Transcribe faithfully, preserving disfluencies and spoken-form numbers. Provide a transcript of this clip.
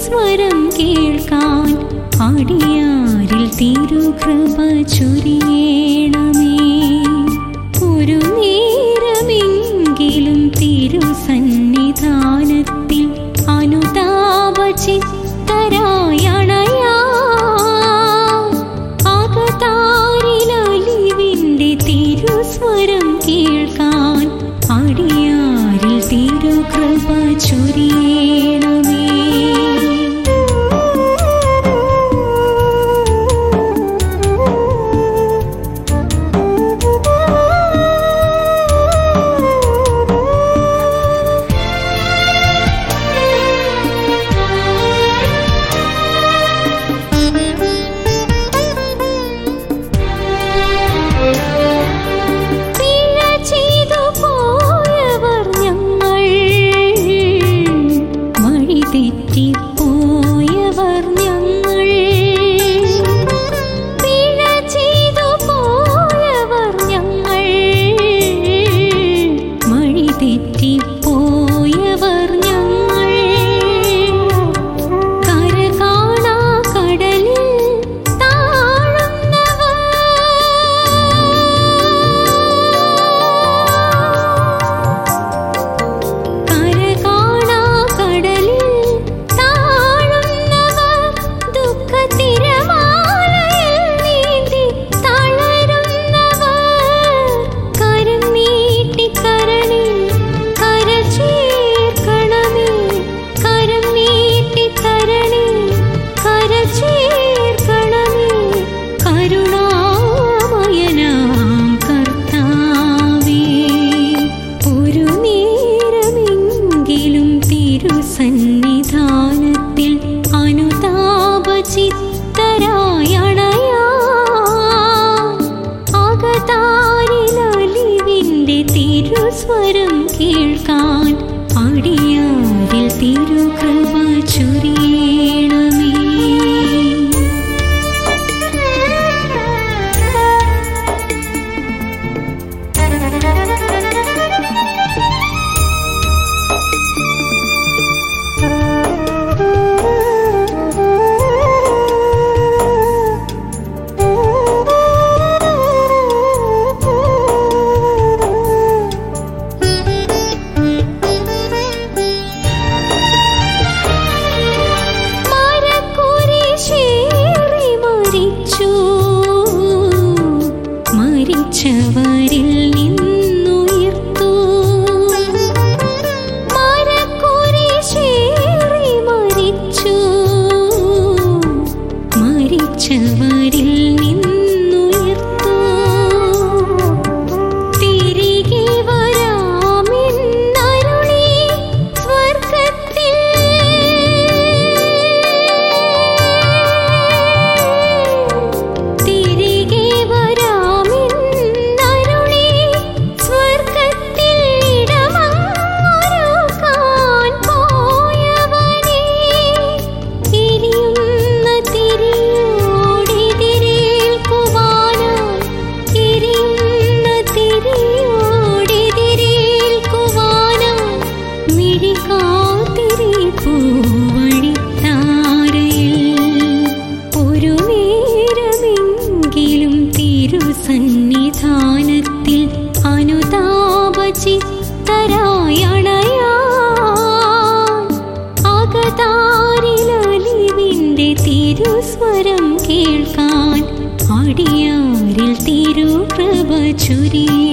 തിരുസ്വരം കേൾക്കാൻ അടിയാരിൽ തിരുകൃപ ചൊരിയണമേ. ഒരു നേരമെങ്കിലും തിരുസന്നിധാനത്തിൽ അനുതാപചിത്തരായണയാ. അകതാരിലലിവിന്റെ തിരുസ്വരം കേൾക്കാൻ അടിയാരിൽ തിരുകൃപ ചൊരിയണമേ. തെറ്റിപ്പോയവർ ഞങ്ങൾ, പിഴ ചെയ്തു പോയവർ ഞങ്ങൾ, വഴി തെറ്റിപ്പോയവർ ഞങ്ങൾ. കര കാണാ കടലിൽ താഴുന്നവർ, കര കാണാ കടലിൽ സന്നിധാനത്തിൽ അനുതാപചിത്തരായണയാ. അകതാരിലലിവിന്റെ തിരുസ്വരം കേൾക്കാൻ അടിയാരിൽ തിരുകൃപ ചൊരിയണമേ. മരിച്ചവരിൽ നിന്നുയർത്തു, മരക്കുരിശേറി മരിച്ചു, മരിച്ചവരിൽ നിന്നുയർത്തു. തിരികെ വരാമെന്നരുളി സ്വർഗ്ഗത്തിൽ, തിരികെ സന്നിധാനത്തിൽ അനുതാപചിത്തരായണയാ. അകതാരിലലിവിന്റെ തിരുസ്വരം കേൾക്കാൻ അടിയാരിൽ തിരുകൃപ ചൊരിയണമേ.